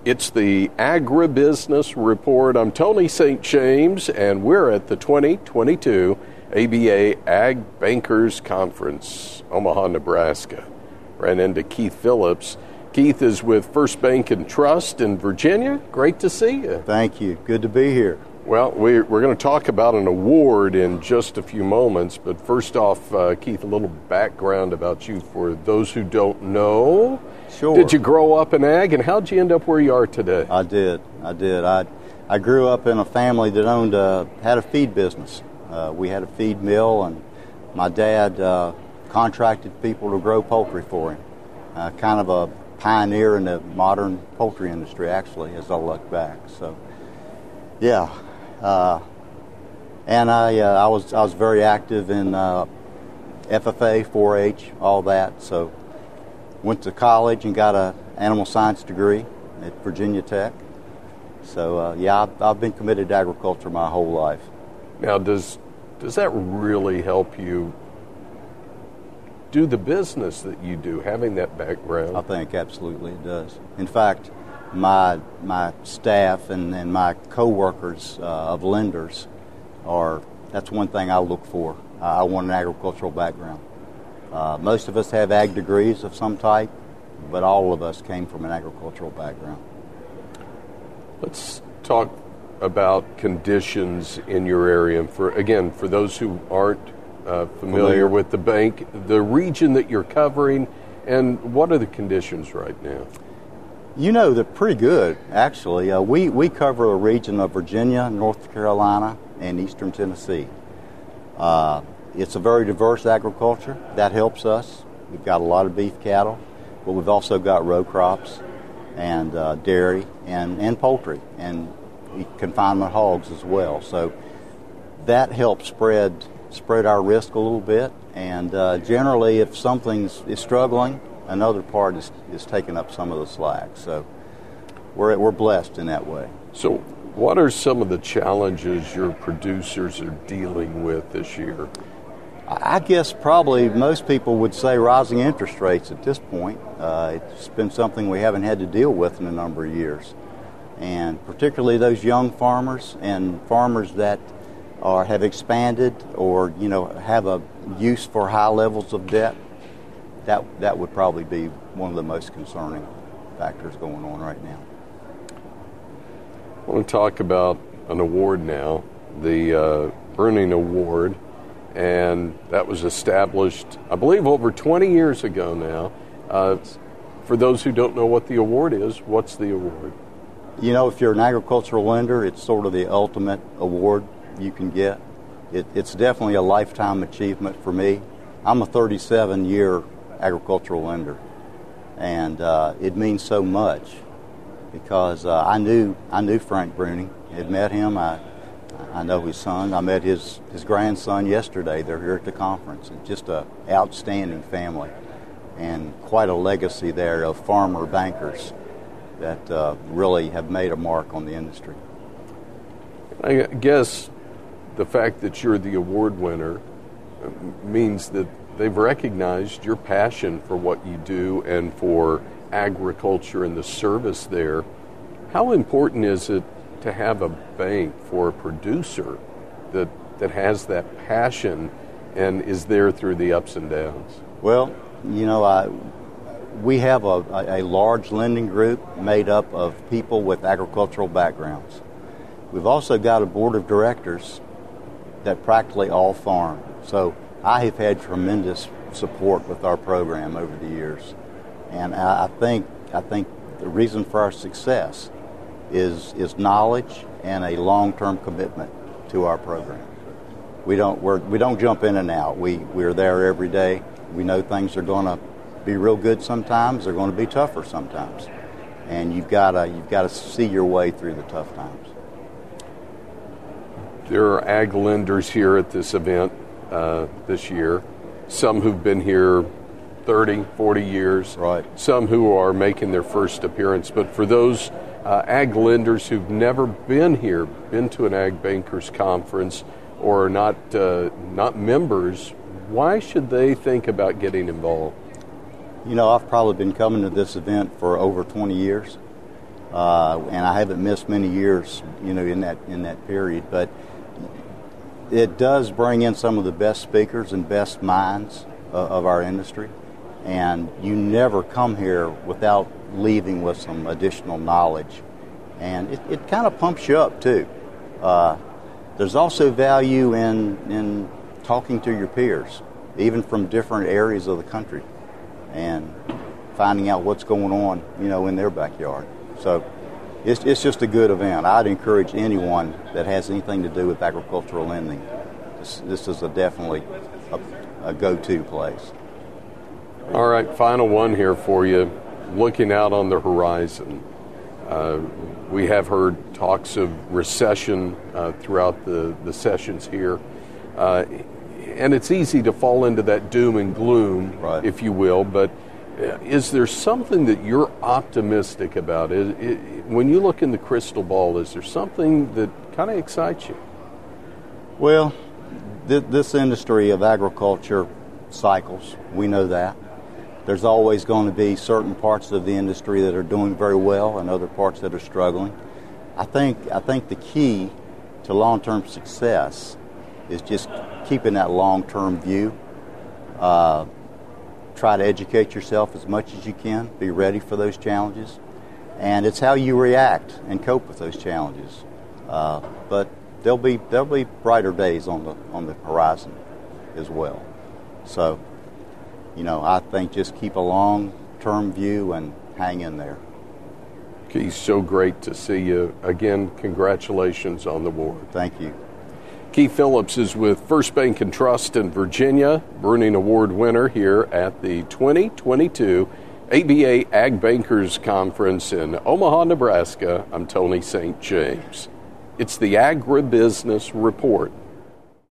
It's the Agribusiness Report. I'm Tony St. James, and we're at the 2022 ABA Ag Bankers Conference, Omaha, Nebraska. Ran into Keith Phillips. Keith is with First Bank and Trust in Virginia. Great to see you. Thank you. Good to be here. Well, we're going to talk about an award in just a few moments, but first off, Keith, a little background about you for those who don't know. Sure. Did you grow up in ag, and how'd you end up where you are today? I did. I grew up in a family that had a feed business. We had a feed mill, and my dad contracted people to grow poultry for him. Kind of a pioneer in the modern poultry industry, actually, as I look back. So, yeah. And I was very active in FFA, 4-H, all that. So went to college and got an animal science degree at Virginia Tech. So I've been committed to agriculture my whole life. Now, does that really help you do the business that you do, having that background? I think absolutely it does. In fact, my staff and my co-workers of lenders that's one thing I look for. I want an agricultural background. Most of us have ag degrees of some type, but all of us came from an agricultural background. Let's talk about conditions in your area. And for those who aren't familiar with the bank, the region that you're covering, and what are the conditions right now? You know, they're pretty good, actually. We cover a region of Virginia, North Carolina, and eastern Tennessee. It's a very diverse agriculture. That helps us. We've got a lot of beef cattle, but we've also got row crops and dairy and poultry and confinement hogs as well. So that helps spread our risk a little bit. And generally, if something is struggling, another part is taking up some of the slack. So we're blessed in that way. So what are some of the challenges your producers are dealing with this year? I guess probably most people would say rising interest rates at this point. It's been something we haven't had to deal with in a number of years. And particularly those young farmers and farmers that have expanded or, have a use for high levels of debt, that would probably be one of the most concerning factors going on right now. I want to talk about an award now, the Bruning Award, and that was established, I believe, over 20 years ago now. For those who don't know what the award is, what's the award? If you're an agricultural lender, it's sort of the ultimate award you can get. It's definitely a lifetime achievement for me. I'm a 37-year agricultural lender, and it means so much because I knew Frank Bruning. I had met him. I know his son. I met his grandson yesterday. They're here at the conference. It's just an outstanding family and quite a legacy there of farmer bankers that really have made a mark on the industry. I guess the fact that you're the award winner means that they've recognized your passion for what you do and for agriculture and the service there. How important is it to have a bank for a producer that has that passion and is there through the ups and downs? Well, we have a large lending group made up of people with agricultural backgrounds. We've also got a board of directors that practically all farm. So I have had tremendous support with our program over the years. And I think the reason for our success is knowledge and a long-term commitment to our program. We don't jump in and out. We're there every day. We know things are going to be real good sometimes. They're going to be tougher sometimes. And you've got to see your way through the tough times. There are ag lenders here at this event this year. Some who've been here 30, 40 years. Right. Some who are making their first appearance. But for those ag lenders who've never been here, been to an Ag Bankers Conference, or not members, why should they think about getting involved? I've probably been coming to this event for over 20 years, and I haven't missed many years, in that period. But it does bring in some of the best speakers and best minds of our industry, and you never come here without leaving with some additional knowledge, and it kind of pumps you up too. There's also value in talking to your peers, even from different areas of the country, and finding out what's going on, in their backyard. So it's just a good event. I'd encourage anyone that has anything to do with agricultural lending. This is definitely a go-to place. All right, final one here for you. Looking out on the horizon, we have heard talks of recession throughout the sessions here. And it's easy to fall into that doom and gloom, right, if you will, but is there something that you're optimistic about? When you look in the crystal ball, is there something that kind of excites you? Well, this industry of agriculture cycles. We know that. There's always going to be certain parts of the industry that are doing very well and other parts that are struggling. I think the key to long-term success is just keeping that long-term view. Try to educate yourself as much as you can. Be ready for those challenges. And it's how you react and cope with those challenges. But there'll be brighter days on the horizon as well. So, I think just keep a long-term view and hang in there. Keith, so great to see you. Again, congratulations on the award. Thank you. Keith Phillips is with First Bank and Trust in Virginia, Bruning Award winner here at the 2022 ABA Ag Bankers Conference in Omaha, Nebraska. I'm Tony St. James. It's the Agribusiness Report.